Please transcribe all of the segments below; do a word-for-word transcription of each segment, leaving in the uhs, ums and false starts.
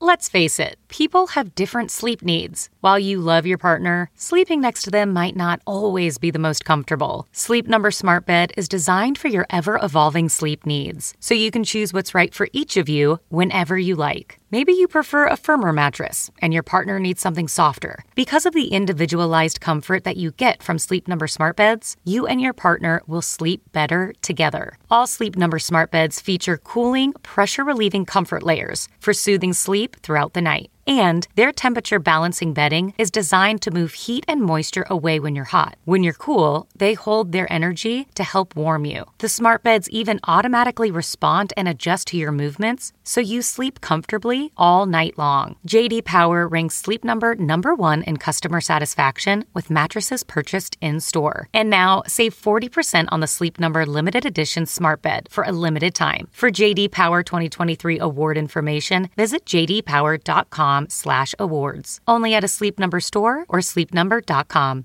Let's face it, people have different sleep needs. While you love your partner, sleeping next to them might not always be the most comfortable. Sleep Number Smart Bed is designed for your ever-evolving sleep needs, so you can choose what's right for each of you whenever you like. Maybe you prefer a firmer mattress, and your partner needs something softer. Because of the individualized comfort that you get from Sleep Number Smart Beds, you and your partner will sleep better together. All Sleep Number Smart Beds feature cooling, pressure-relieving comfort layers for soothing sleep throughout the night. And their temperature balancing bedding is designed to move heat and moisture away when you're hot. When you're cool, they hold their energy to help warm you. The smart beds even automatically respond and adjust to your movements, so you sleep comfortably all night long. J D Power ranks Sleep Number number one in customer satisfaction with mattresses purchased in-store. And now, save forty percent on the Sleep Number limited edition smart bed for a limited time. For J D Power twenty twenty-three award information, visit j d power dot com slash awards. Only at a Sleep Number store or sleep number dot com.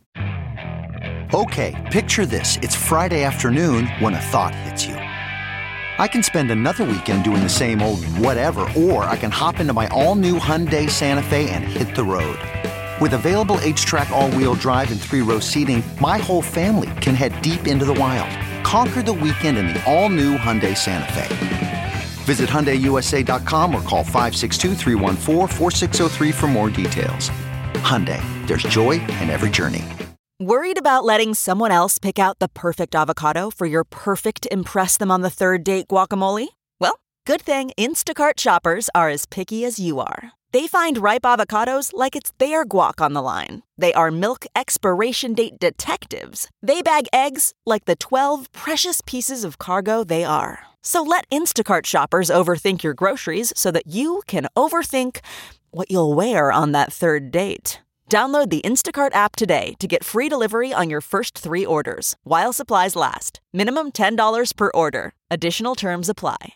Okay, picture this. It's Friday afternoon when a thought hits you. I can spend another weekend doing the same old whatever, or I can hop into my all-new Hyundai Santa Fe and hit the road. With available H-Track all-wheel drive and three-row seating, my whole family can head deep into the wild. Conquer the weekend in the all-new Hyundai Santa Fe. Visit Hyundai U S A dot com or call five six two, three one four, four six zero three for more details. Hyundai, there's joy in every journey. Worried about letting someone else pick out the perfect avocado for your perfect impress them on the third date guacamole? Well, good thing Instacart shoppers are as picky as you are. They find ripe avocados like it's their guac on the line. They are milk expiration date detectives. They bag eggs like the twelve precious pieces of cargo they are. So let Instacart shoppers overthink your groceries so that you can overthink what you'll wear on that third date. Download the Instacart app today to get free delivery on your first three orders, while supplies last. Minimum ten dollars per order. Additional terms apply.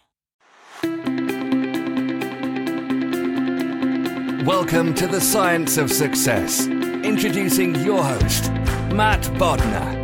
Welcome to the Science of Success. Introducing your host, Matt Bodnar.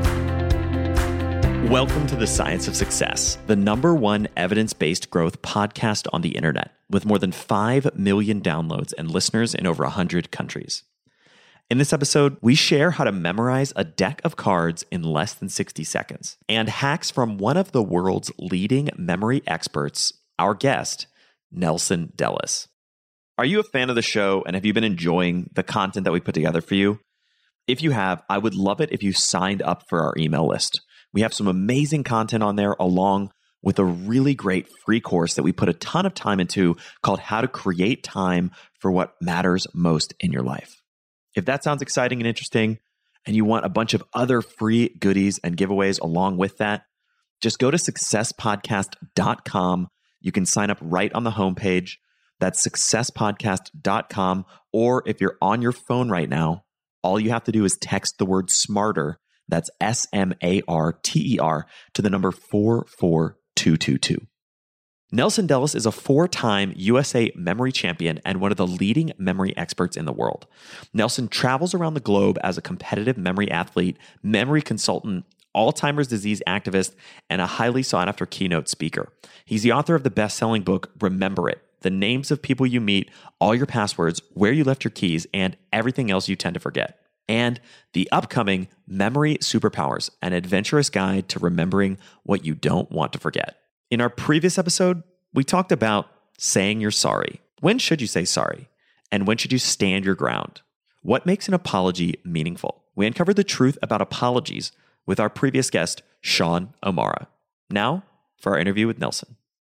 Welcome to the Science of Success, the number one evidence-based growth podcast on the internet, with more than five million downloads and listeners in over one hundred countries. In this episode, we share how to memorize a deck of cards in less than sixty seconds, and hacks from one of the world's leading memory experts, our guest, Nelson Dellis. Are you a fan of the show, and have you been enjoying the content that we put together for you? If you have, I would love it if you signed up for our email list. We have some amazing content on there, along with a really great free course that we put a ton of time into called How to Create Time for What Matters Most in Your Life. If that sounds exciting and interesting, and you want a bunch of other free goodies and giveaways along with that, just go to success podcast dot com. You can sign up right on the homepage. That's success podcast dot com. Or if you're on your phone right now, all you have to do is text the word SMARTER. That's S M A R T E R to the number four four two two two. Nelson Dellis is a four-time U S A memory champion and one of the leading memory experts in the world. Nelson travels around the globe as a competitive memory athlete, memory consultant, Alzheimer's disease activist, and a highly sought-after keynote speaker. He's the author of the best-selling book, Remember It: The Names of People You Meet, All Your Passwords, Where You Left Your Keys, and Everything Else You Tend to Forget. And the upcoming Memory Superpowers, an adventurous guide to remembering what you don't want to forget. In our previous episode, we talked about saying you're sorry. When should you say sorry? And when should you stand your ground? What makes an apology meaningful? We uncovered the truth about apologies with our previous guest, Sean O'Mara. Now, for our interview with Nelson.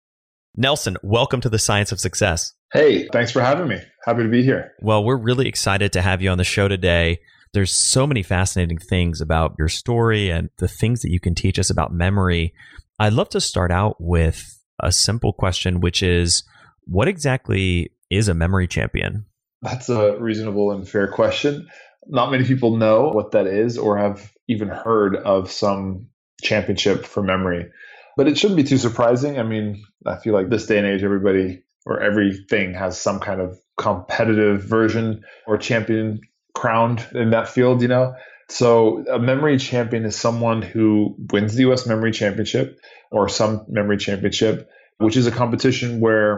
Nelson, welcome to the Science of Success. Hey, thanks for having me. Happy to be here. Well, we're really excited to have you on the show today. There's so many fascinating things about your story and the things that you can teach us about memory. I'd love to start out with a simple question, which is, what exactly is a memory champion? That's a reasonable and fair question. Not many people know what that is or have even heard of some championship for memory. But it shouldn't be too surprising. I mean, I feel like this day and age, everybody or everything has some kind of competitive version or champion crowned in that field, you know? So a memory champion is someone who wins the U S Memory Championship or some memory championship, which is a competition where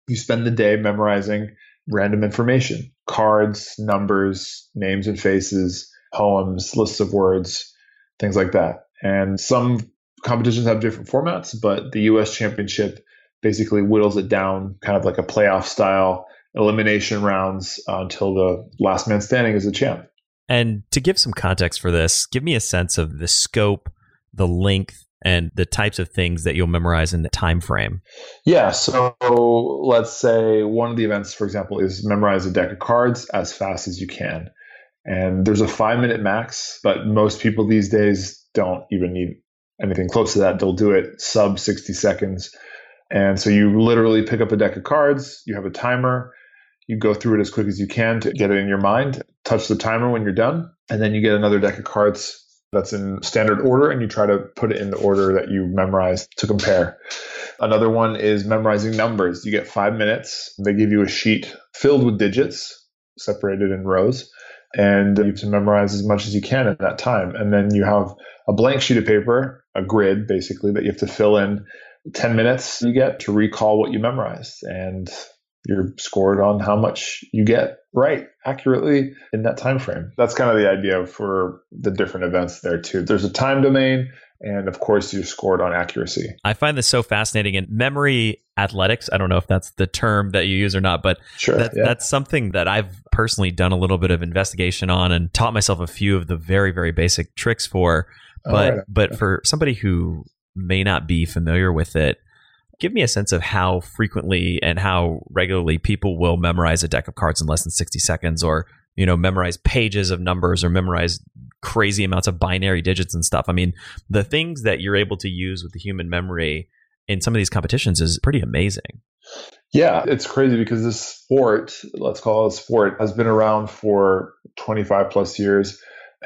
You spend the day memorizing random information, cards, numbers, names and faces, poems, lists of words, things like that. And some competitions have different formats, but the U S Championship basically whittles it down kind of like a playoff style elimination rounds uh, until the last man standing is the champ. And to give some context for this, give me a sense of the scope, the length, and the types of things that you'll memorize in the time frame. Yeah, so let's say one of the events, for example, is memorize a deck of cards as fast as you can. And there's a five minute max, but most people these days don't even need anything close to that. They'll do it sub sixty seconds. And so you literally pick up a deck of cards, you have a timer, you go through it as quick as you can to get it in your mind, touch the timer when you're done, and then you get another deck of cards that's in standard order, and you try to put it in the order that you memorized to compare. Another one is memorizing numbers. You get five minutes. They give you a sheet filled with digits, separated in rows, and you have to memorize as much as you can at that time. And then you have a blank sheet of paper, a grid basically, that you have to fill in. ten minutes you get to recall what you memorized, and you're scored on how much you get right accurately in that time frame. That's kind of the idea for the different events there too. There's a time domain, and of course you're scored on accuracy. I find this so fascinating. And memory athletics, I don't know if that's the term that you use or not, but sure, that, yeah. that's something that I've personally done a little bit of investigation on and taught myself a few of the very, very basic tricks for. But, right. but for somebody who may not be familiar with it, give me a sense of how frequently and how regularly people will memorize a deck of cards in less than sixty seconds, or, you know, memorize pages of numbers, or memorize crazy amounts of binary digits and stuff. I mean, the things that you're able to use with the human memory in some of these competitions is pretty amazing. Yeah, it's crazy because this sport, let's call it a sport, has been around for twenty-five plus years.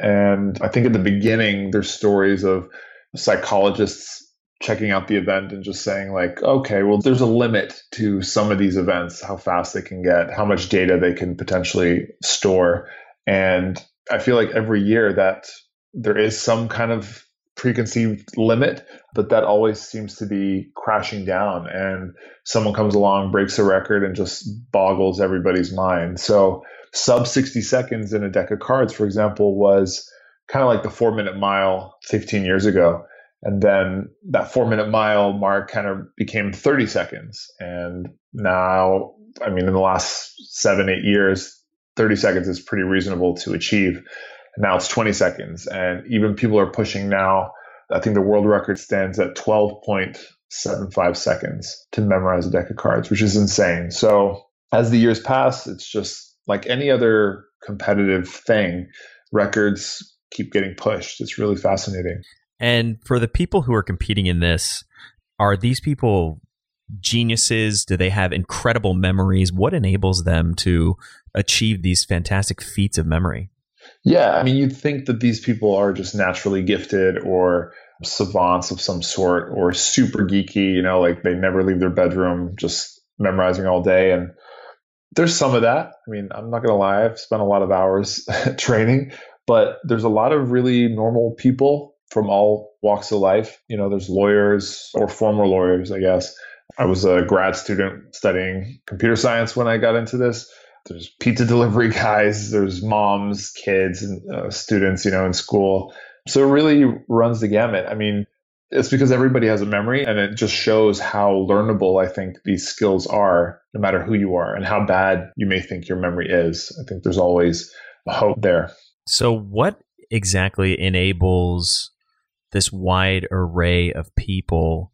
And I think at the beginning, there's stories of psychologists checking out the event and just saying like, okay, well, there's a limit to some of these events, how fast they can get, how much data they can potentially store. And I feel like every year that there is some kind of preconceived limit, but that always seems to be crashing down, and someone comes along, breaks a record, and just boggles everybody's mind. So sub sixty seconds in a deck of cards, for example, was kind of like the four minute mile fifteen years ago. And then that four minute mile mark kind of became thirty seconds. And now, I mean, in the last seven, eight years, thirty seconds is pretty reasonable to achieve. And now it's twenty seconds. And even people are pushing now. I think the world record stands at twelve point seven five seconds to memorize a deck of cards, which is insane. So as the years pass, it's just like any other competitive thing, records keep getting pushed. It's really fascinating. And for the people who are competing in this, are these people geniuses? Do they have incredible memories? What enables them to achieve these fantastic feats of memory? Yeah, I mean, you'd think that these people are just naturally gifted or savants of some sort, or super geeky, you know, like they never leave their bedroom, just memorizing all day. And there's some of that. I mean, I'm not going to lie, I've spent a lot of hours training, but there's a lot of really normal people from all walks of life. You know, there's lawyers or former lawyers, I guess. I was a grad student studying computer science when I got into this. There's pizza delivery guys, there's moms, kids, and uh, students, you know, in school. So it really runs the gamut. I mean, it's because everybody has a memory, and it just shows how learnable I think these skills are, no matter who you are and how bad you may think your memory is. I think there's always a hope there. So what exactly enables this wide array of people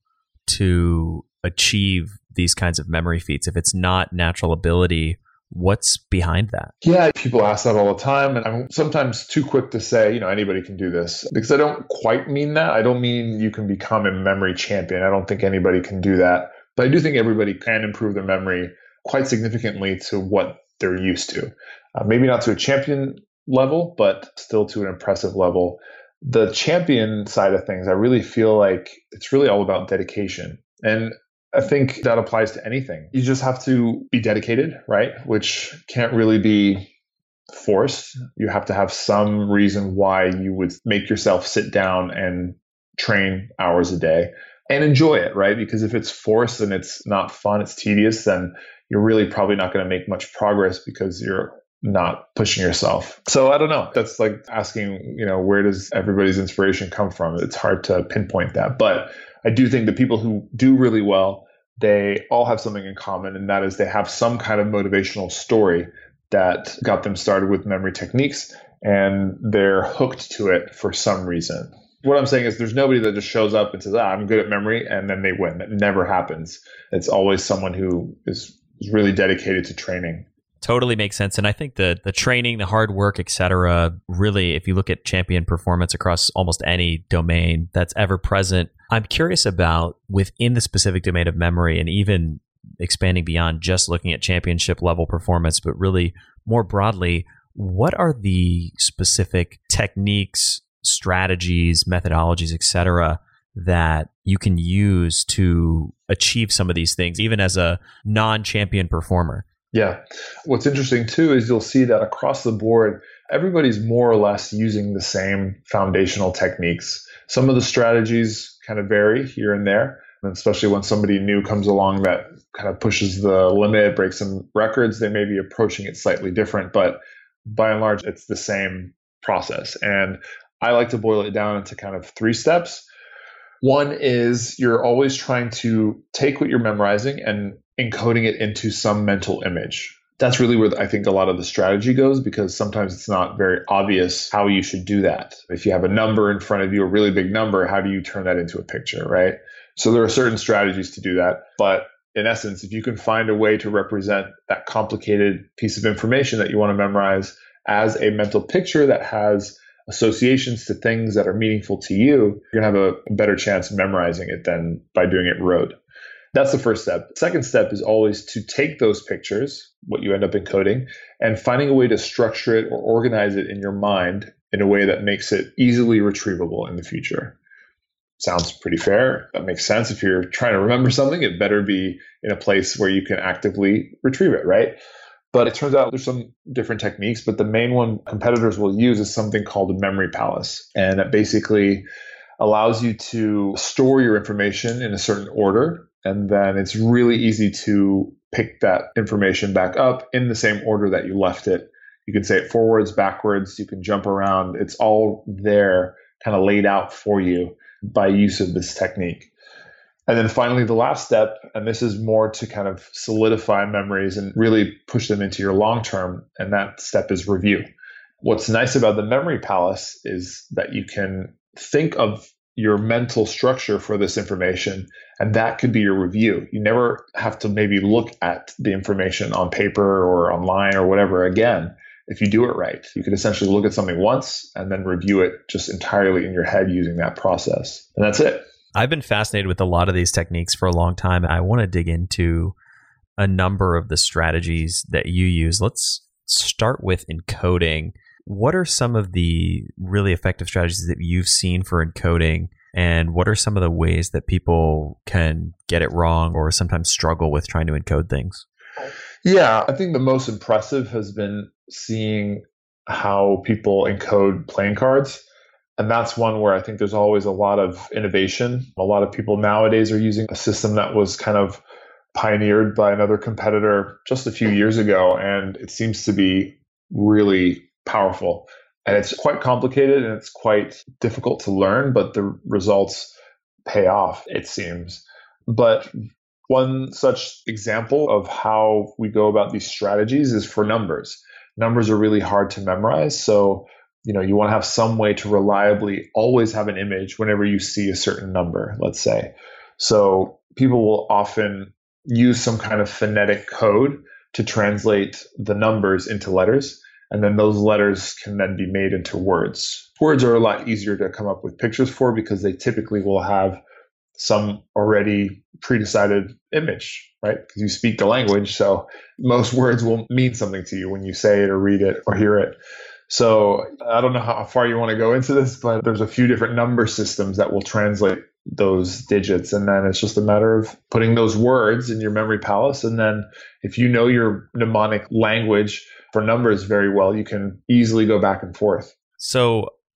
to achieve these kinds of memory feats? If it's not natural ability, what's behind that? Yeah, people ask that all the time. And I'm sometimes too quick to say, you know, anybody can do this, because I don't quite mean that. I don't mean you can become a memory champion. I don't think anybody can do that. But I do think everybody can improve their memory quite significantly to what they're used to. Uh, maybe not to a champion level, but still to an impressive level. The champion side of things, I really feel like it's really all about dedication. And I think that applies to anything. You just have to be dedicated, right? Which can't really be forced. You have to have some reason why you would make yourself sit down and train hours a day. and enjoy it, right? Because if it's forced and it's not fun, it's tedious, then you're really probably not going to make much progress because you're not pushing yourself. So I don't know. That's like asking, you know, where does everybody's inspiration come from? It's hard to pinpoint that. But I do think the people who do really well, they all have something in common, and that is they have some kind of motivational story that got them started with memory techniques, and they're hooked to it for some reason. What I'm saying is there's nobody that just shows up and says, ah, I'm good at memory, and then they win. That never happens. It's always someone who is, is really dedicated to training. Totally makes sense. And I think the the training, the hard work, et cetera, really, if you look at champion performance across almost any domain that's ever present, I'm curious about within the specific domain of memory and even expanding beyond just looking at championship level performance, but really more broadly, what are the specific techniques, strategies, methodologies, et cetera, that you can use to achieve some of these things, even as a non-champion performer? Yeah. What's interesting too is you'll see that across the board, everybody's more or less using the same foundational techniques. Some of the strategies kind of vary here and there, and especially when somebody new comes along that kind of pushes the limit, breaks some records, they may be approaching it slightly different, but by and large, it's the same process. And I like to boil it down into kind of three steps. One is you're always trying to take what you're memorizing and encoding it into some mental image. That's really where I think a lot of the strategy goes, because sometimes it's not very obvious how you should do that. If you have a number in front of you, a really big number, how do you turn that into a picture, right? So there are certain strategies to do that. But in essence, if you can find a way to represent that complicated piece of information that you want to memorize as a mental picture that has associations to things that are meaningful to you, you're going to have a better chance of memorizing it than by doing it rote. That's the first step. The second step is always to take those pictures, what you end up encoding, and finding a way to structure it or organize it in your mind in a way that makes it easily retrievable in the future. Sounds pretty fair. That makes sense. If you're trying to remember something, it better be in a place where you can actively retrieve it, right? But it turns out there's some different techniques, but the main one competitors will use is something called a memory palace. And that basically allows you to store your information in a certain order. And then it's really easy to pick that information back up in the same order that you left it. You can say it forwards, backwards, you can jump around. It's all there, kind of laid out for you by use of this technique. And then finally, the last step, and this is more to kind of solidify memories and really push them into your long term, and that step is review. What's nice about the memory palace is that you can think of your mental structure for this information, and that could be your review. You never have to maybe look at the information on paper or online or whatever again. If you do it right, you can essentially look at something once and then review it just entirely in your head using that process. And that's it. I've been fascinated with a lot of these techniques for a long time. I want to dig into a number of the strategies that you use. Let's start with encoding. What are some of the really effective strategies that you've seen for encoding? And what are some of the ways that people can get it wrong or sometimes struggle with trying to encode things? Yeah, I think the most impressive has been seeing how people encode playing cards. And that's one where I think there's always a lot of innovation. A lot of people nowadays are using a system that was kind of pioneered by another competitor just a few years ago. And it seems to be really powerful. And it's quite complicated and it's quite difficult to learn, but the results pay off, it seems. But one such example of how we go about these strategies is for numbers. Numbers are really hard to memorize. So, you know, you want to have some way to reliably always have an image whenever you see a certain number, let's say. So people will often use some kind of phonetic code to translate the numbers into letters. And then those letters can then be made into words. Words are a lot easier to come up with pictures for because they typically will have some already pre-decided image, right? Because you speak the language. So most words will mean something to you when you say it or read it or hear it. So I don't know how far you want to go into this, but there's a few different number systems that will translate those digits. And then it's just a matter of putting those words in your memory palace. And then if you know your mnemonic language for numbers very well, you can easily go back and forth. So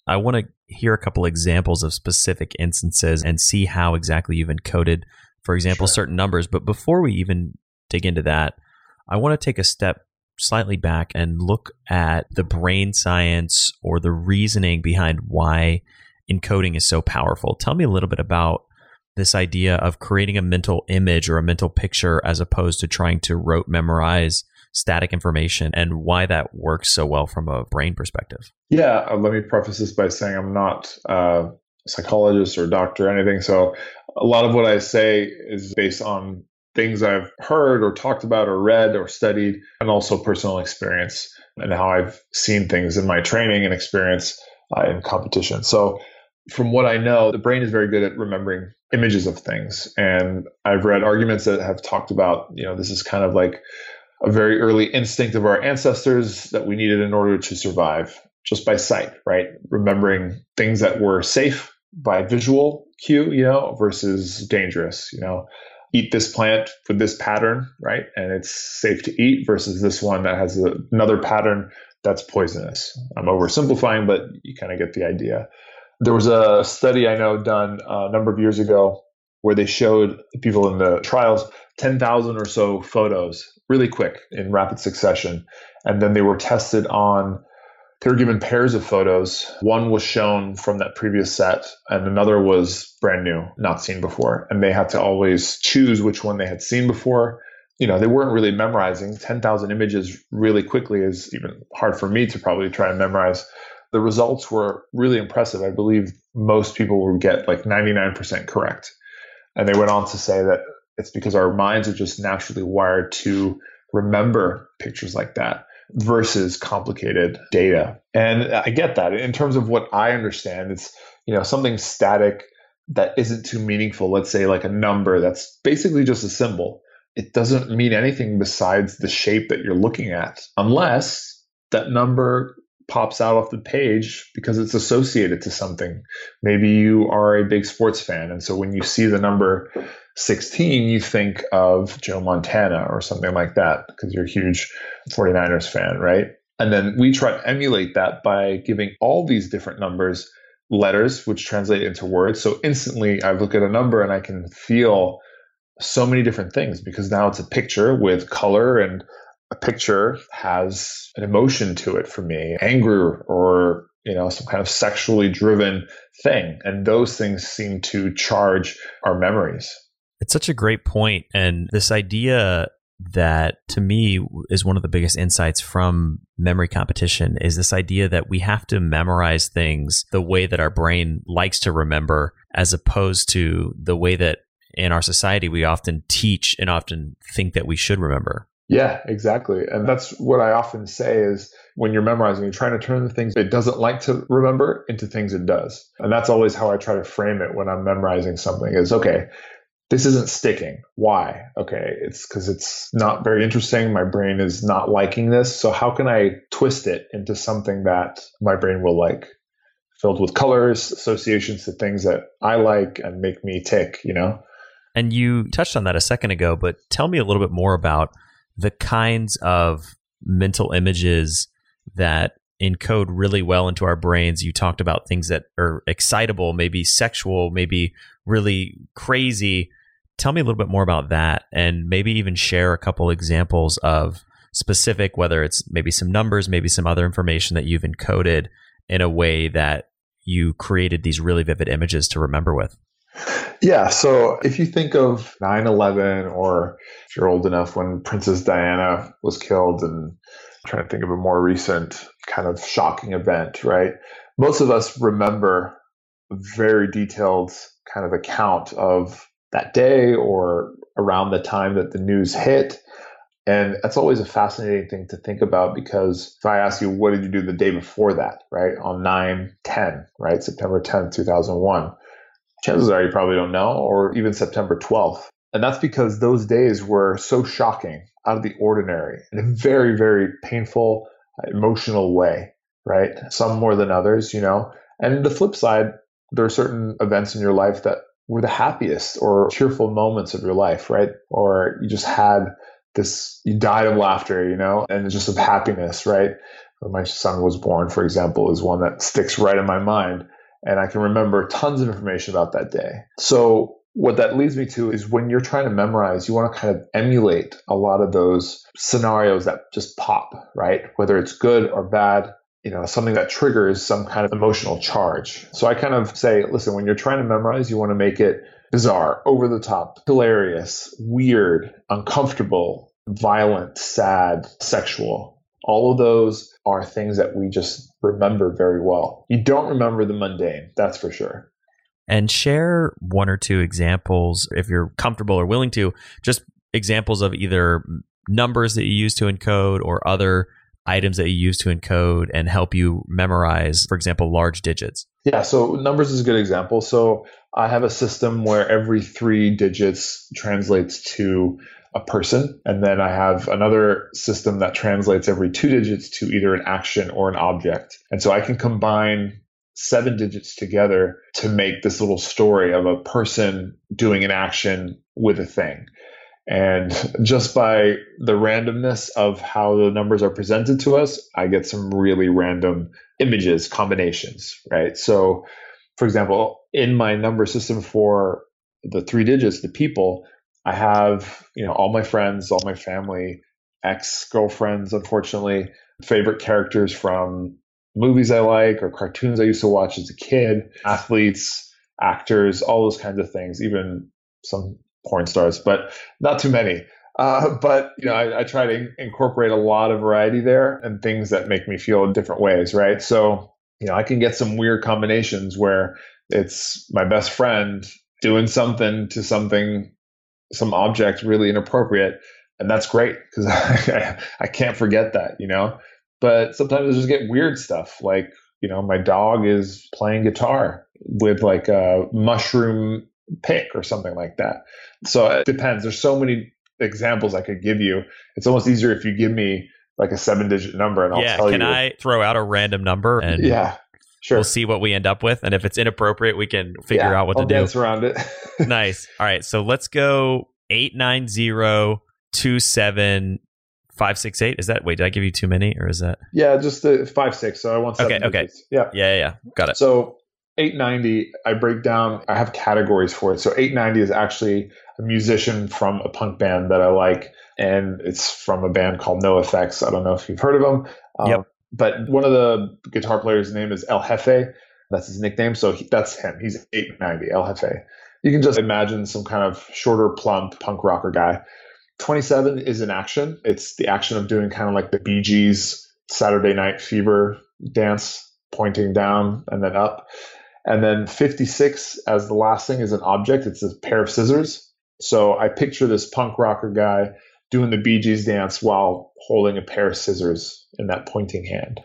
I want to hear a couple examples of specific instances and see how exactly you've encoded, for example, sure. certain numbers. But before we even dig into that, I want to take a step slightly back and look at the brain science or the reasoning behind why encoding is so powerful. Tell me a little bit about this idea of creating a mental image or a mental picture as opposed to trying to rote memorize static information, and why that works so well from a brain perspective. Yeah, uh, let me preface this by saying I'm not uh, a psychologist or doctor or anything. So a lot of what I say is based on things I've heard or talked about or read or studied, and also personal experience and how I've seen things in my training and experience uh, in competition. So from what I know, the brain is very good at remembering images of things. And I've read arguments that have talked about, you know, this is kind of like a very early instinct of our ancestors that we needed in order to survive, just by sight, right? Remembering things that were safe by visual cue, you know, versus dangerous, you know, eat this plant with this pattern, right? And it's safe to eat versus this one that has a, another pattern that's poisonous. I'm oversimplifying, but you kind of get the idea. There was a study I know done a number of years ago where they showed people in the trials ten thousand or so photos really quick in rapid succession. And then they were tested on, they were given pairs of photos. One was shown from that previous set and another was brand new, not seen before. And they had to always choose which one they had seen before. You know, they weren't really memorizing. ten thousand images really quickly is even hard for me to probably try and memorize. The results were really impressive. I believe most people would get like ninety-nine percent correct. And they went on to say that it's because our minds are just naturally wired to remember pictures like that versus complicated data. And I get that. In terms of what I understand, it's, you know, something static that isn't too meaningful. Let's say like a number that's basically just a symbol. It doesn't mean anything besides the shape that you're looking at, unless that number pops out off the page because it's associated to something. Maybe you are a big sports fan. And so when you see the number sixteen, you think of Joe Montana or something like that because you're a huge forty-niners fan, right? And then we try to emulate that by giving all these different numbers letters, which translate into words. So instantly I look at a number and I can feel so many different things because now it's a picture with color, and a picture has an emotion to it for me, anger or, you know, some kind of sexually driven thing. And those things seem to charge our memories. It's such a great point. And this idea that to me is one of the biggest insights from memory competition is this idea that we have to memorize things the way that our brain likes to remember, as opposed to the way that in our society we often teach and often think that we should remember. Yeah, exactly. And that's what I often say is when you're memorizing, you're trying to turn the things it doesn't like to remember into things it does. And that's always how I try to frame it when I'm memorizing something is, okay, this isn't sticking. Why? Okay, it's because it's not very interesting. My brain is not liking this. So how can I twist it into something that my brain will like? Filled with colors, associations to things that I like and make me tick, you know? And you touched on that a second ago, but tell me a little bit more about the kinds of mental images that encode really well into our brains. You talked about things that are excitable, maybe sexual, maybe really crazy. Tell me a little bit more about that, and maybe even share a couple examples of specific, whether it's maybe some numbers, maybe some other information that you've encoded in a way that you created these really vivid images to remember with. Yeah. So if you think of nine eleven, or if you're old enough when Princess Diana was killed, and I'm trying to think of a more recent kind of shocking event, right? Most of us remember a very detailed kind of account of that day or around the time that the news hit. And that's always a fascinating thing to think about, because if I ask you, what did you do the day before that, right? On nine ten, right? September tenth, two thousand one. Chances are you probably don't know, or even September twelfth. And that's because those days were so shocking, out of the ordinary, in a very, very painful, emotional way, right? Some more than others, you know. And the flip side, there are certain events in your life that were the happiest or cheerful moments of your life, right? Or you just had this, you died of laughter, you know, and just of happiness, right? when my son was born, for example, is one that sticks right in my mind. And I can remember tons of information about that day. So what that leads me to is when you're trying to memorize, you want to kind of emulate a lot of those scenarios that just pop, right? Whether it's good or bad, you know, something that triggers some kind of emotional charge. So I kind of say, listen, when you're trying to memorize, you want to make it bizarre, over the top, hilarious, weird, uncomfortable, violent, sad, sexual. All of those are things that we just remember very well. You don't remember the mundane, that's for sure. And share one or two examples, if you're comfortable or willing to, just examples of either numbers that you use to encode or other items that you use to encode and help you memorize, for example, large digits. Yeah, so numbers is a good example. So I have a system where every three digits translates to a person. And then I have another system that translates every two digits to either an action or an object. And so I can combine seven digits together to make this little story of a person doing an action with a thing. And just by the randomness of how the numbers are presented to us, I get some really random images, combinations, right? So, for example, in my number system for the three digits, the people, I have, you know, all my friends, all my family, ex-girlfriends, unfortunately, favorite characters from movies I like or cartoons I used to watch as a kid, athletes, actors, all those kinds of things, even some porn stars, but not too many. Uh, but, you know, I, I try to incorporate a lot of variety there and things that make me feel in different ways, right? So, you know, I can get some weird combinations where it's my best friend doing something to something, some object really inappropriate. And that's great because I, I can't forget that, you know? But sometimes I just get weird stuff like, you know, my dog is playing guitar with like a mushroom pick or something like that. So it depends. There's so many examples I could give you. It's almost easier if you give me like a seven digit number and I'll yeah, tell can you. Can I throw out a random number and yeah, sure. We'll see what we end up with. And if it's inappropriate, we can figure yeah, out what I'll to dance do. around it. Nice. All right. So let's go eight nine zero two seven five six eight. Is that, wait, did I give you too many or is that? Yeah, just the five, six. So I want seven. Okay. digits. Okay. Yeah. Yeah. Yeah. Got it. So eight ninety, I break down, I have categories for it. So eight ninety is actually a musician from a punk band that I like. And it's from a band called NoFX. I don't know if you've heard of them. Um, yep. But one of the guitar players' name is El Jefe. That's his nickname. So he, that's him. He's eight ninety, El Jefe. You can just imagine some kind of shorter, plump punk rocker guy. twenty-seven is an action. It's the action of doing kind of like the Bee Gees Saturday Night Fever dance, pointing down and then up. And then fifty-six as the last thing is an object. It's a pair of scissors. So I picture this punk rocker guy doing the Bee Gees dance while holding a pair of scissors in that pointing hand.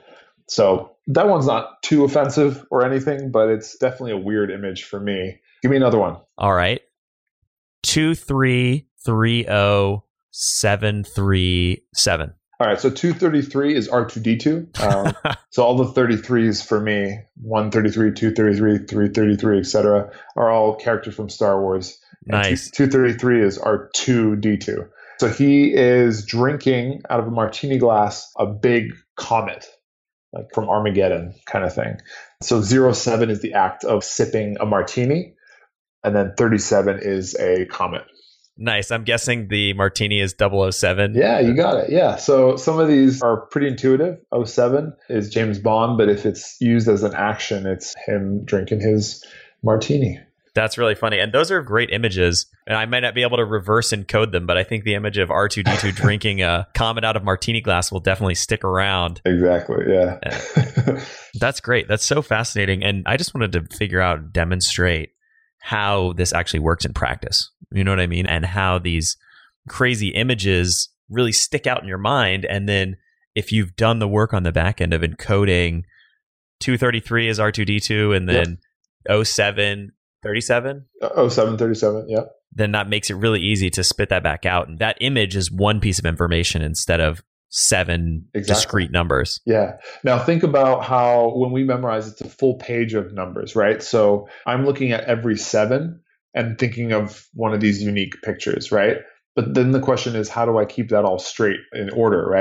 So that one's not too offensive or anything, but it's definitely a weird image for me. Give me another one. All right. two three three zero seven three seven. All right, so two thirty-three is R two D two. Um, so all the thirty-threes for me, one thirty-three, two thirty-three, three thirty-three, et cetera, are all characters from Star Wars. Nice. two thirty-three is R two D two. So he is drinking out of a martini glass a big comet, like from Armageddon kind of thing. So zero seven is the act of sipping a martini, and then thirty-seven is a comet. Nice. I'm guessing the martini is double oh seven. Yeah, you got it. Yeah. So some of these are pretty intuitive. oh seven is James Bond, but if it's used as an action, it's him drinking his martini. That's really funny. And those are great images. And I might not be able to reverse encode them, but I think the image of R two D two drinking a comet out of martini glass will definitely stick around. Exactly. Yeah. That's great. That's so fascinating. And I just wanted to figure out, demonstrate how this actually works in practice. You know what I mean? And how these crazy images really stick out in your mind. And then if you've done the work on the back end of encoding two thirty-three as R two D two and then yep. oh seven thirty-seven? oh seven thirty-seven, yeah. Then that makes it really easy to spit that back out. And that image is one piece of information instead of seven exactly. discrete numbers. Yeah. Now think about how when we memorize, it's a full page of numbers, right? So I'm looking at every seven and thinking of one of these unique pictures, right? But then the question is, how do I keep that all straight in order, right?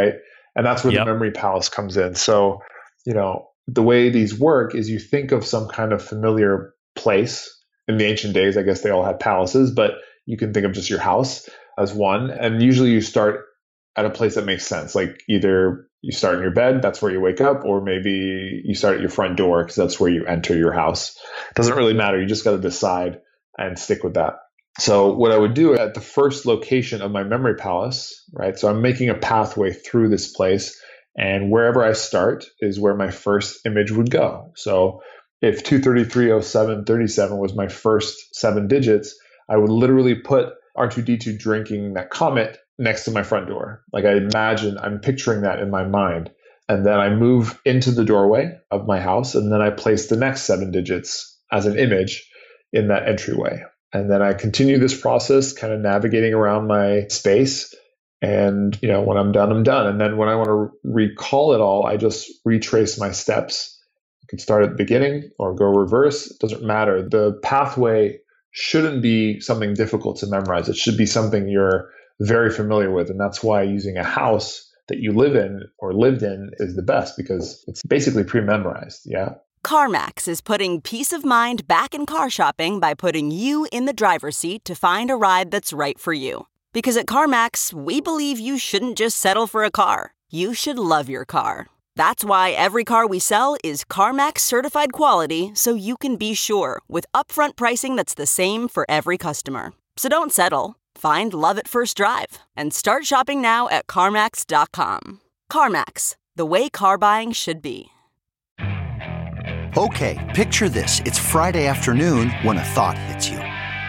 And that's where Yep. the memory palace comes in. So, you know, the way these work is you think of some kind of familiar place. In the ancient days, I guess they all had palaces, but you can think of just your house as one. And usually you start at a place that makes sense. Like either you start in your bed, that's where you wake up, or maybe you start at your front door because that's where you enter your house. It doesn't really matter. You just got to decide and stick with that. So what I would do at the first location of my memory palace, right? So I'm making a pathway through this place, and wherever I start is where my first image would go. So if two thirty-three oh seven thirty-seven was my first seven digits, I would literally put R two D two drinking that comet next to my front door. Like I imagine, I'm picturing that in my mind. And then I move into the doorway of my house, and then I place the next seven digits as an image in that entryway. And then I continue this process, kind of navigating around my space. And, you know, when I'm done, I'm done. And then when I want to recall it all, I just retrace my steps. I could start at the beginning or go reverse. It doesn't matter. The pathway shouldn't be something difficult to memorize. It should be something you're very familiar with. And that's why using a house that you live in or lived in is the best, because it's basically pre-memorized. Yeah. CarMax is putting peace of mind back in car shopping by putting you in the driver's seat to find a ride that's right for you. Because at CarMax, we believe you shouldn't just settle for a car. You should love your car. That's why every car we sell is CarMax certified quality, so you can be sure with upfront pricing that's the same for every customer. So don't settle. Find love at first drive and start shopping now at CarMax dot com. CarMax, the way car buying should be. Okay, picture this. It's Friday afternoon when a thought hits you.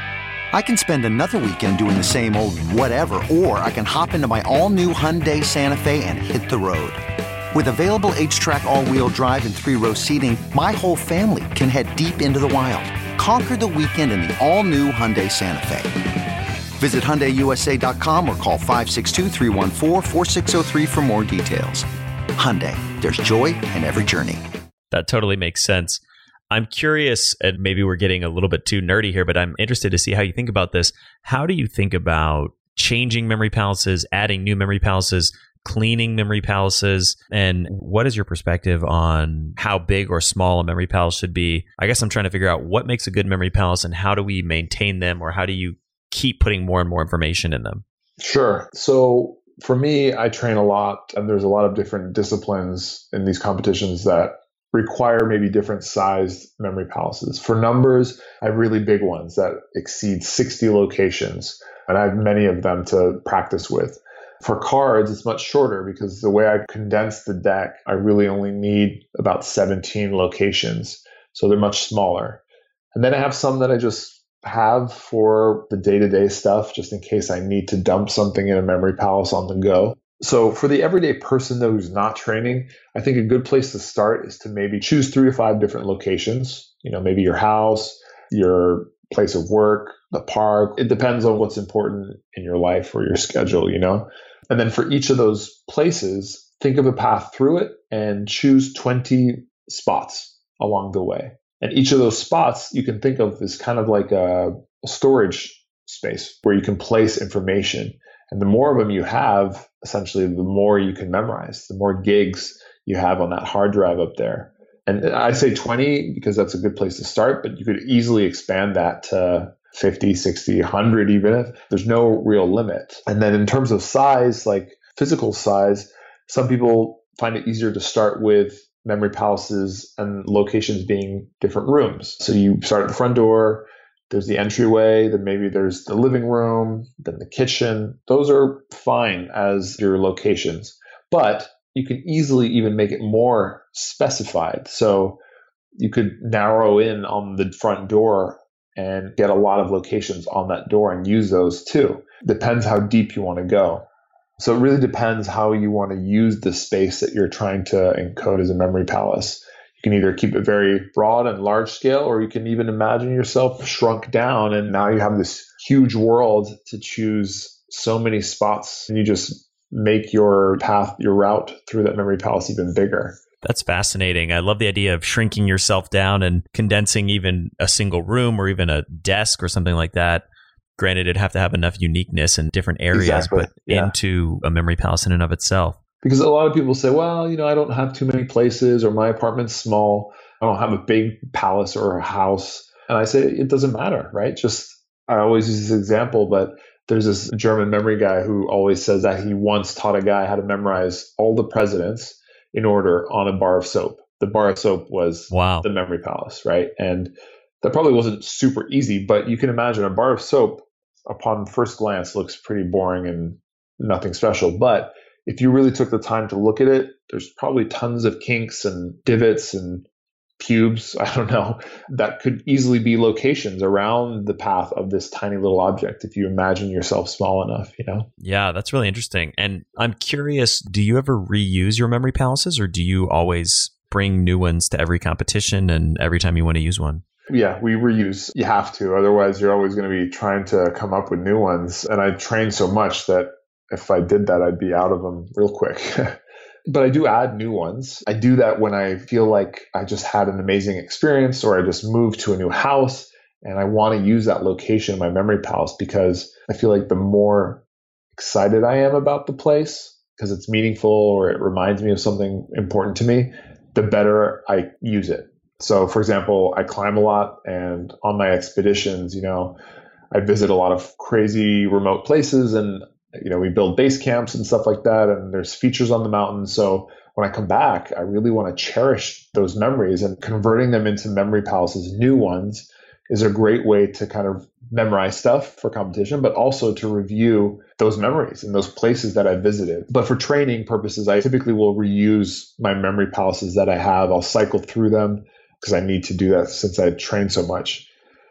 I can spend another weekend doing the same old whatever, or I can hop into my all-new Hyundai Santa Fe and hit the road. With available H-Track all-wheel drive and three-row seating, my whole family can head deep into the wild. Conquer the weekend in the all-new Hyundai Santa Fe. Visit Hyundai U S A dot com or call five six two, three one four, four six zero three for more details. Hyundai, there's joy in every journey. That totally makes sense. I'm curious, and maybe we're getting a little bit too nerdy here, but I'm interested to see how you think about this. How do you think about changing memory palaces, adding new memory palaces, cleaning memory palaces, and what is your perspective on how big or small a memory palace should be? I guess I'm trying to figure out what makes a good memory palace and how do we maintain them, or how do you keep putting more and more information in them? Sure. So for me, I train a lot, and there's a lot of different disciplines in these competitions that require maybe different sized memory palaces. For numbers, I have really big ones that exceed sixty locations, and I have many of them to practice with. For cards, it's much shorter because the way I condense the deck, I really only need about seventeen locations. So they're much smaller. And then I have some that I just have for the day-to-day stuff, just in case I need to dump something in a memory palace on the go. So for the everyday person, though, who's not training, I think a good place to start is to maybe choose three to five different locations. You know, maybe your house, your place of work, the park. It depends on what's important in your life or your schedule, you know. And then for each of those places, think of a path through it and choose twenty spots along the way. And each of those spots you can think of as kind of like a, a storage space where you can place information. And the more of them you have, essentially, the more you can memorize, the more gigs you have on that hard drive up there. And I say twenty because that's a good place to start, but you could easily expand that to fifty, sixty, one hundred even. If there's no real limit. And then in terms of size, like physical size, some people find it easier to start with memory palaces and locations being different rooms. So you start at the front door, there's the entryway, then maybe there's the living room, then the kitchen. Those are fine as your locations, but you can easily even make it more specified. So you could narrow in on the front door and get a lot of locations on that door and use those too. Depends how deep you want to go. So it really depends how you want to use the space that you're trying to encode as a memory palace. You can either keep it very broad and large scale, or you can even imagine yourself shrunk down and now you have this huge world to choose so many spots, and you just make your path, your route through that memory palace even bigger. That's fascinating. I love the idea of shrinking yourself down and condensing even a single room or even a desk or something like that. Granted, it'd have to have enough uniqueness in different areas, Exactly. but Yeah. into a memory palace in and of itself. Because a lot of people say, well, you know, I don't have too many places, or my apartment's small. I don't have a big palace or a house. And I say, it doesn't matter, right? Just, I always use this example, but there's this German memory guy who always says that he once taught a guy how to memorize all the presidents in order on a bar of soap. The bar of soap was wow. the memory palace, right? And that probably wasn't super easy, but you can imagine a bar of soap upon first glance looks pretty boring and nothing special. But if you really took the time to look at it, there's probably tons of kinks and divots and cubes, I don't know, that could easily be locations around the path of this tiny little object if you imagine yourself small enough, you know? Yeah, that's really interesting. And I'm curious, do you ever reuse your memory palaces, or do you always bring new ones to every competition and every time you want to use one? Yeah, we reuse. You have to. Otherwise, you're always going to be trying to come up with new ones. And I train so much that if I did that, I'd be out of them real quick. But I do add new ones. I do that when I feel like I just had an amazing experience, or I just moved to a new house and I want to use that location in my memory palace, because I feel like the more excited I am about the place because it's meaningful or it reminds me of something important to me, the better I use it. So for example, I climb a lot, and on my expeditions, you know, I visit a lot of crazy remote places, and you know, we build base camps and stuff like that, and there's features on the mountain. So when I come back, I really want to cherish those memories, and converting them into memory palaces, new ones, is a great way to kind of memorize stuff for competition, but also to review those memories and those places that I visited. But for training purposes, I typically will reuse my memory palaces that I have. I'll cycle through them because I need to do that since I train so much.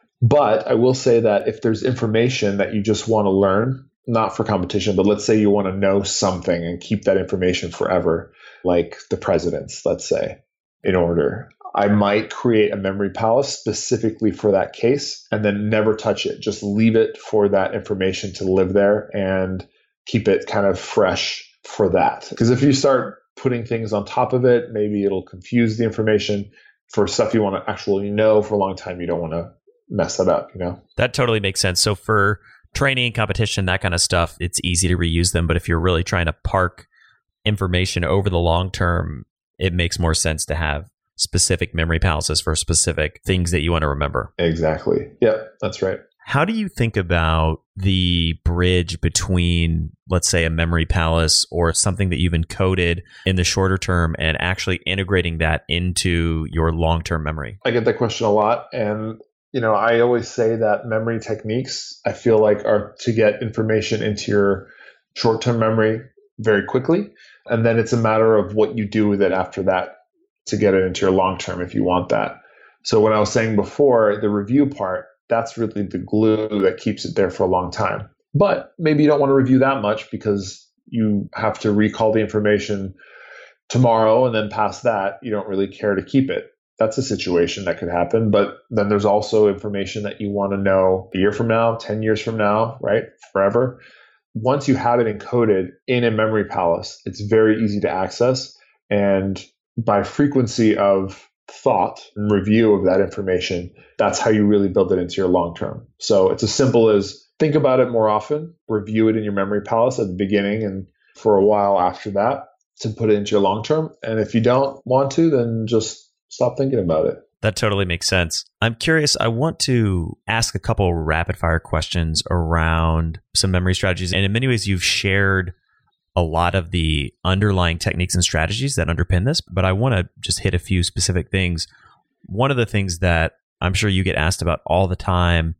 But I will say that if there's information that you just want to learn, not for competition, but let's say you want to know something and keep that information forever, like the presidents, let's say, in order, I might create a memory palace specifically for that case and then never touch it. Just leave it for that information to live there and keep it kind of fresh for that. Because if you start putting things on top of it, maybe it'll confuse the information. For stuff you want to actually know for a long time, you don't want to mess that up, you know? That totally makes sense. So for training, competition, that kind of stuff, it's easy to reuse them. But if you're really trying to park information over the long term, it makes more sense to have specific memory palaces for specific things that you want to remember. Exactly. Yeah, that's right. How do you think about the bridge between, let's say, a memory palace or something that you've encoded in the shorter term and actually integrating that into your long-term memory? I get that question a lot. And, you know, I always say that memory techniques, I feel like, are to get information into your short-term memory very quickly. And then it's a matter of what you do with it after that to get it into your long-term if you want that. So when I was saying before, the review part, that's really the glue that keeps it there for a long time. But maybe you don't want to review that much because you have to recall the information tomorrow, and then past that, you don't really care to keep it. That's a situation that could happen. But then there's also information that you want to know a year from now, ten years from now, right? Forever. Once you have it encoded in a memory palace, it's very easy to access. And by frequency of thought and review of that information, that's how you really build it into your long term. So it's as simple as think about it more often, review it in your memory palace at the beginning and for a while after that to put it into your long term. And if you don't want to, then just stop thinking about it. That totally makes sense. I'm curious. I want to ask a couple rapid fire questions around some memory strategies. And in many ways, you've shared a lot of the underlying techniques and strategies that underpin this, but I want to just hit a few specific things. One of the things that I'm sure you get asked about all the time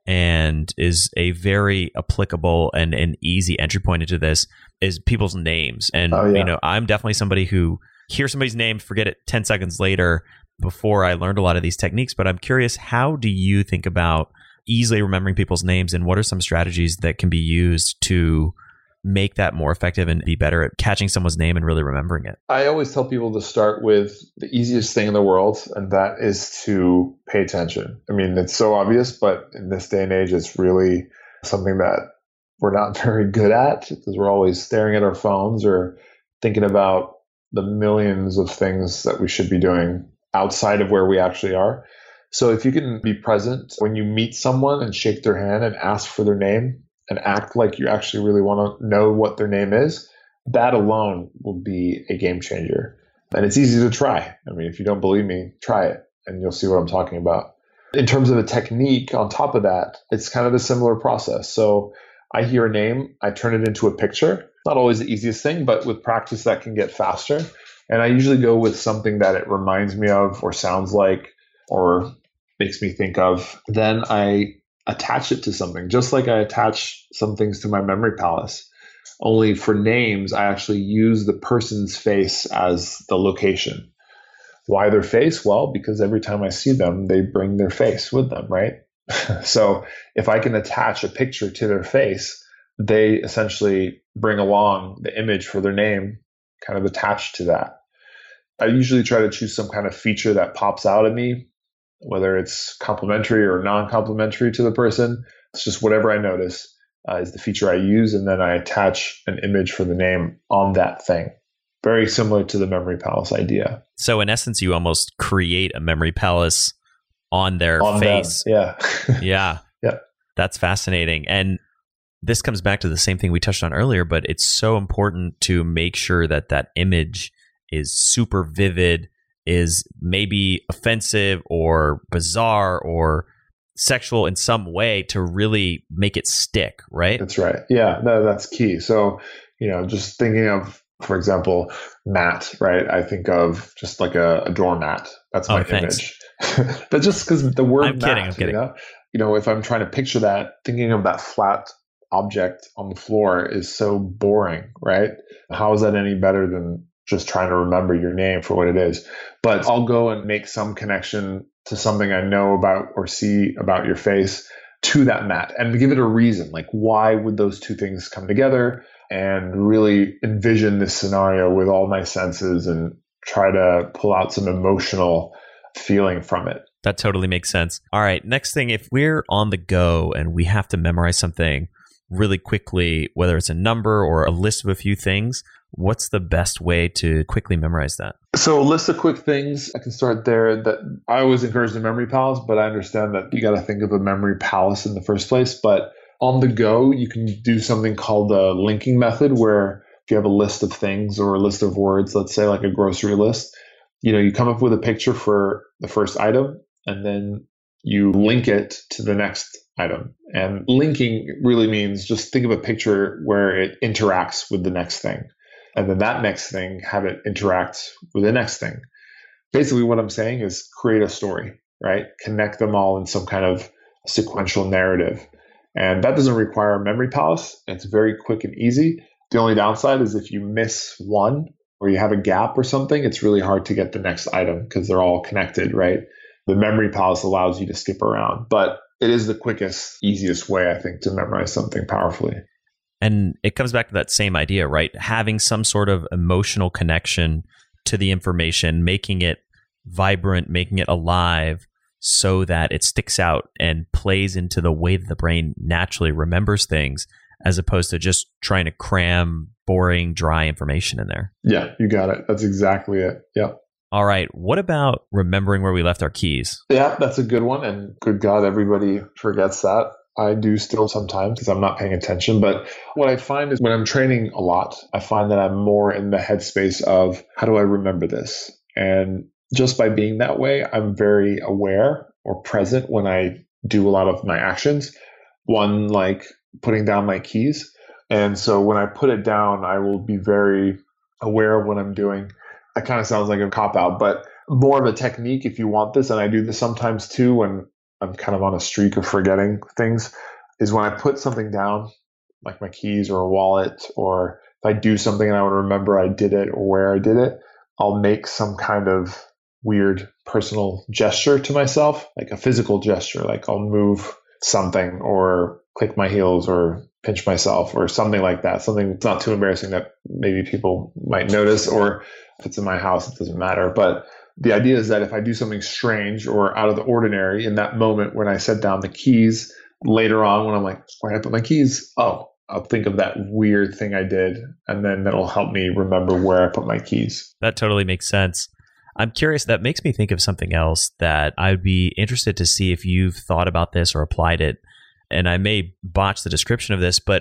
and is a very applicable and an easy entry point into this is people's names. And, oh, yeah. you know, I'm definitely somebody who hears somebody's name, forget it ten seconds later before I learned a lot of these techniques. But I'm curious, how do you think about easily remembering people's names, and what are some strategies that can be used to make that more effective and be better at catching someone's name and really remembering it? I always tell people to start with the easiest thing in the world, and that is to pay attention. I mean, it's so obvious, but in this day and age, it's really something that we're not very good at because we're always staring at our phones or thinking about the millions of things that we should be doing outside of where we actually are. So if you can be present when you meet someone and shake their hand and ask for their name, and act like you actually really want to know what their name is, that alone will be a game changer. And it's easy to try. I mean, if you don't believe me, try it and you'll see what I'm talking about. In terms of a technique on top of that, it's kind of a similar process. So I hear a name, I turn it into a picture. Not always the easiest thing, but with practice that can get faster. And I usually go with something that it reminds me of or sounds like or makes me think of. Then I attach it to something, just like I attach some things to my memory palace. Only for names, I actually use the person's face as the location. Why their face? Well, because every time I see them, they bring their face with them, right? So if I can attach a picture to their face, they essentially bring along the image for their name kind of attached to that. I usually try to choose some kind of feature that pops out at me, whether it's complimentary or non-complimentary to the person. It's just whatever I notice. Uh, is the feature I use, and then I attach an image for the name on that thing. Very similar to the memory palace idea. So in essence, you almost create a memory palace on their on face. Them. Yeah. Yeah. Yeah. That's fascinating. And this comes back to the same thing we touched on earlier, but it's so important to make sure that that image is super vivid, is maybe offensive or bizarre or sexual in some way to really make it stick, right? That's right. Yeah, no, that's key. So, you know, just thinking of, for example, mat, right? I think of just like a, a doormat. That's my oh, image. But just because the word I'm mat, kidding, I'm kidding. You know? you know, if I'm trying to picture that, thinking of that flat object on the floor is so boring, right? How is that any better than just trying to remember your name for what it is? But I'll go and make some connection to something I know about or see about your face to that mat and give it a reason. Like, why would those two things come together? And really envision this scenario with all my senses and try to pull out some emotional feeling from it. That totally makes sense. All right. Next thing, if we're on the go and we have to memorize something really quickly, whether it's a number or a list of a few things, what's the best way to quickly memorize that? So a list of quick things, I can start there. That I always encourage the memory palace, but I understand that you got to think of a memory palace in the first place. But on the go, you can do something called the linking method, where if you have a list of things or a list of words, let's say like a grocery list, you know, you come up with a picture for the first item and then you link it to the next item. And linking really means just think of a picture where it interacts with the next thing. And then that next thing, have it interact with the next thing. Basically, what I'm saying is create a story, right? Connect them all in some kind of sequential narrative. And that doesn't require a memory palace. It's very quick and easy. The only downside is if you miss one or you have a gap or something, it's really hard to get the next item because they're all connected, right? The memory palace allows you to skip around, but it is the quickest, easiest way, I think, to memorize something powerfully. And it comes back to that same idea, right? Having some sort of emotional connection to the information, making it vibrant, making it alive so that it sticks out and plays into the way that the brain naturally remembers things, as opposed to just trying to cram boring, dry information in there. Yeah, you got it. That's exactly it. Yeah. All right. What about remembering where we left our keys? Yeah, that's a good one. And good God, everybody forgets that. I do still sometimes because I'm not paying attention. But what I find is when I'm training a lot, I find that I'm more in the headspace of how do I remember this? And just by being that way, I'm very aware or present when I do a lot of my actions. One, like putting down my keys. And so when I put it down, I will be very aware of what I'm doing. That kind of sounds like a cop-out, but more of a technique if you want this. And I do this sometimes too when I'm kind of on a streak of forgetting things, is when I put something down, like my keys or a wallet, or if I do something and I want to remember I did it or where I did it, I'll make some kind of weird personal gesture to myself, like a physical gesture, like I'll move something or click my heels or pinch myself or something like that. Something that's not too embarrassing that maybe people might notice, or if it's in my house, it doesn't matter. But the idea is that if I do something strange or out of the ordinary in that moment when I set down the keys, later on when I'm like, where did I put my keys? Oh, I'll think of that weird thing I did, and then that'll help me remember where I put my keys. That totally makes sense. I'm curious, that makes me think of something else that I'd be interested to see if you've thought about this or applied it. And I may botch the description of this, but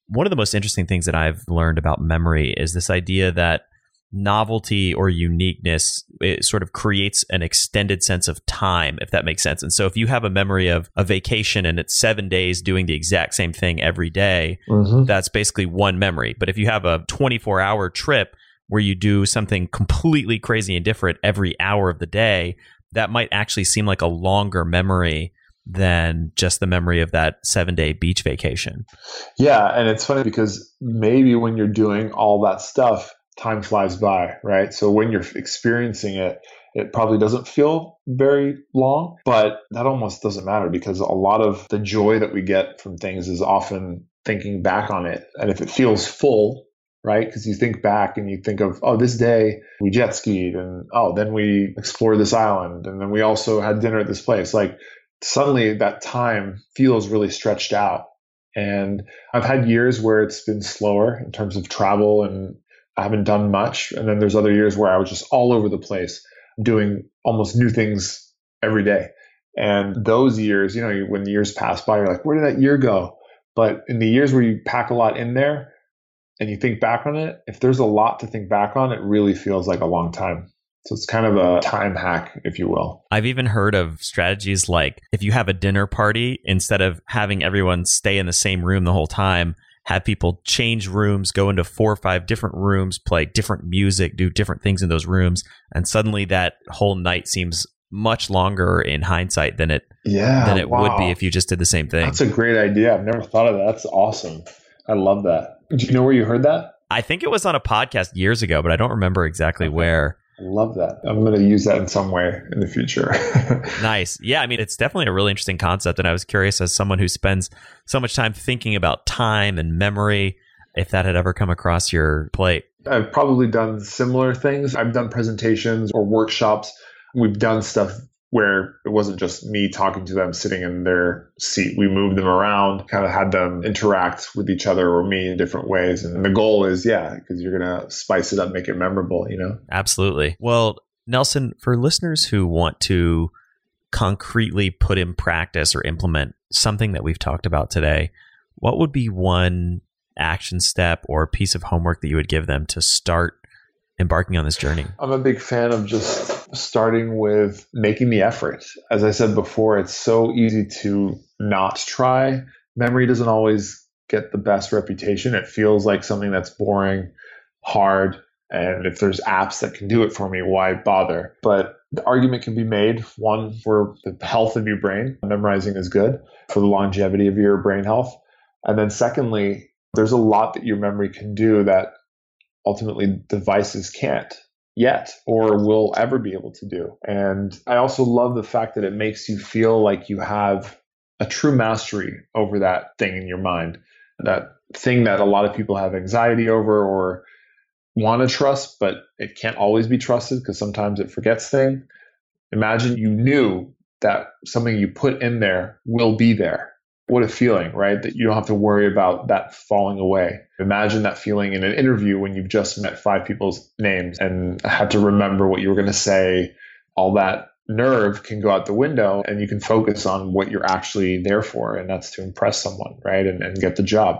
One of the most interesting things that I've learned about memory is this idea that novelty or uniqueness, it sort of creates an extended sense of time, if that makes sense. And so if you have a memory of a vacation and it's seven days doing the exact same thing every day, mm-hmm. that's basically one memory. But if you have a twenty-four hour trip where you do something completely crazy and different every hour of the day, that might actually seem like a longer memory than just the memory of that seven day beach vacation. Yeah. And it's funny because maybe when you're doing all that stuff, time flies by, right? So when you're experiencing it, it probably doesn't feel very long, but that almost doesn't matter because a lot of the joy that we get from things is often thinking back on it. And if it feels full, right? Because you think back and you think of, oh, this day we jet skied and oh, then we explored this island and then we also had dinner at this place. Like suddenly that time feels really stretched out. And I've had years where it's been slower in terms of travel and I haven't done much. And then there's other years where I was just all over the place doing almost new things every day. And those years, you know, when the years pass by, you're like, where did that year go? But in the years where you pack a lot in there and you think back on it, if there's a lot to think back on, it really feels like a long time. So it's kind of a time hack, if you will. I've even heard of strategies like if you have a dinner party, instead of having everyone stay in the same room the whole time, have people change rooms, go into four or five different rooms, play different music, do different things in those rooms. And suddenly that whole night seems much longer in hindsight than it yeah, than it wow. would be if you just did the same thing. That's a great idea. I've never thought of that. That's awesome. I love that. Do you know where you heard that? I think it was on a podcast years ago, but I don't remember exactly okay. where. I love that. I'm going to use that in some way in the future. Nice. Yeah, I mean, it's definitely a really interesting concept. And I was curious, as someone who spends so much time thinking about time and memory, if that had ever come across your plate. I've probably done similar things. I've done presentations or workshops. We've done stuff where it wasn't just me talking to them sitting in their seat. We moved them around, kind of had them interact with each other or me in different ways. And the goal is, yeah, because you're going to spice it up, make it memorable, you know? Absolutely. Well, Nelson, for listeners who want to concretely put in practice or implement something that we've talked about today, what would be one action step or piece of homework that you would give them to start embarking on this journey? I'm a big fan of just starting with making the effort. As I said before, it's so easy to not try. Memory doesn't always get the best reputation. It feels like something that's boring, hard, and if there's apps that can do it for me, why bother? But the argument can be made, one, for the health of your brain. Memorizing is good for the longevity of your brain health. And then secondly, there's a lot that your memory can do that ultimately devices can't yet or will ever be able to do. And I also love the fact that it makes you feel like you have a true mastery over that thing in your mind, that thing that a lot of people have anxiety over or want to trust, but it can't always be trusted because sometimes it forgets things. Imagine you knew that something you put in there will be there. What a feeling, right? That you don't have to worry about that falling away. Imagine that feeling in an interview when you've just met five people's names and had to remember what you were going to say. All that nerve can go out the window and you can focus on what you're actually there for. And that's to impress someone, right? And, and get the job.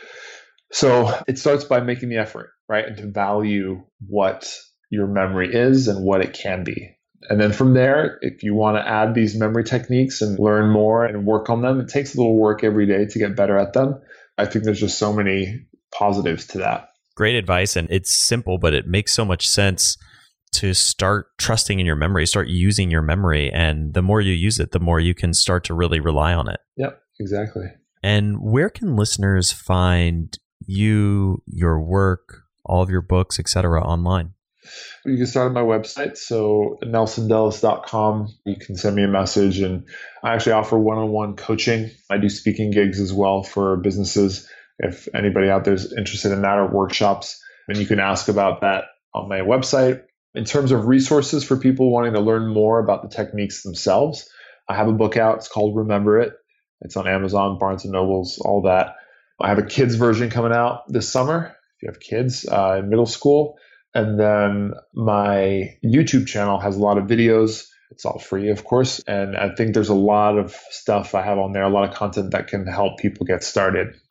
So it starts by making the effort, right? And to value what your memory is and what it can be. And then from there, if you want to add these memory techniques and learn more and work on them, it takes a little work every day to get better at them. I think there's just so many positives to that. Great advice. And it's simple, but it makes so much sense to start trusting in your memory, start using your memory. And the more you use it, the more you can start to really rely on it. Yep, exactly. And where can listeners find you, your work, all of your books, et cetera, online? You can start on my website, so nelson dellis dot com. You can send me a message, and I actually offer one-on-one coaching. I do speaking gigs as well for businesses. If anybody out there is interested in that, or workshops, and you can ask about that on my website. In terms of resources for people wanting to learn more about the techniques themselves, I have a book out. It's called Remember It. It's on Amazon, Barnes and Nobles, all that. I have a kids version coming out this summer. If you have kids uh, in middle school. And then my YouTube channel has a lot of videos. It's all free, of course. And I think there's a lot of stuff I have on there, a lot of content that can help people get started.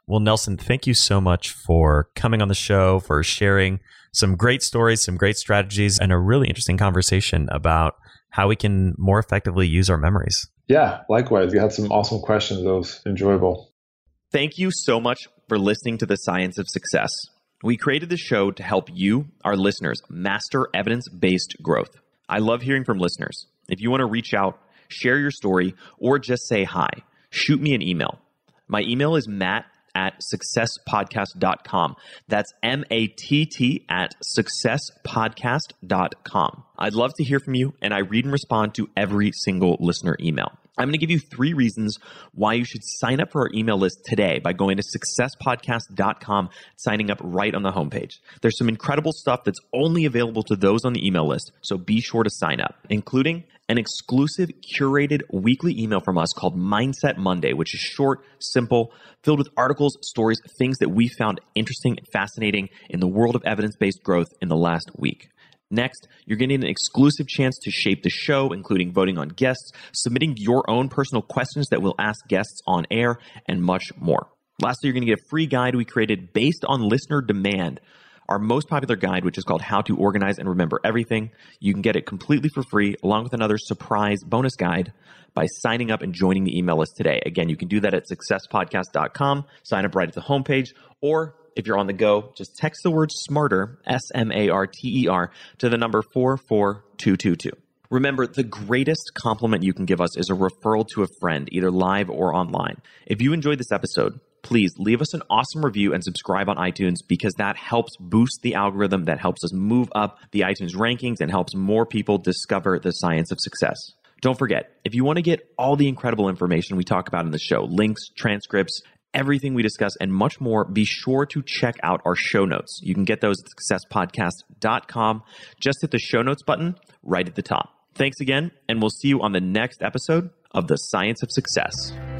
Well, Nelson, thank you so much for coming on the show, for sharing some great stories, some great strategies, and a really interesting conversation about how we can more effectively use our memories. Yeah, likewise. You had some awesome questions. It was enjoyable. Thank you so much for listening to The Science of Success. We created this show to help you, our listeners, master evidence-based growth. I love hearing from listeners. If you want to reach out, share your story, or just say hi, shoot me an email. My email is matt at success podcast dot com. That's M A T T at success podcast dot com. I'd love to hear from you, and I read and respond to every single listener email. I'm going to give you three reasons why you should sign up for our email list today by going to success podcast dot com, signing up right on the homepage. There's some incredible stuff that's only available to those on the email list, so be sure to sign up, including an exclusive curated weekly email from us called Mindset Monday, which is short, simple, filled with articles, stories, things that we found interesting and fascinating in the world of evidence-based growth in the last week. Next, you're getting an exclusive chance to shape the show, including voting on guests, submitting your own personal questions that we'll ask guests on air, and much more. Lastly, you're going to get a free guide we created based on listener demand, our most popular guide, which is called How to Organize and Remember Everything. You can get it completely for free, along with another surprise bonus guide by signing up and joining the email list today. Again, you can do that at success podcast dot com, sign up right at the homepage, or if you're on the go, just text the word SMARTER, S M A R T E R, to the number four four two two two. Remember, the greatest compliment you can give us is a referral to a friend, either live or online. If you enjoyed this episode, please leave us an awesome review and subscribe on iTunes, because that helps boost the algorithm, that helps us move up the iTunes rankings, and helps more people discover the science of success. Don't forget, if you want to get all the incredible information we talk about in the show, links, transcripts, everything we discuss, and much more, be sure to check out our show notes. You can get those at success podcast dot com. Just hit the show notes button right at the top. Thanks again, and we'll see you on the next episode of The Science of Success.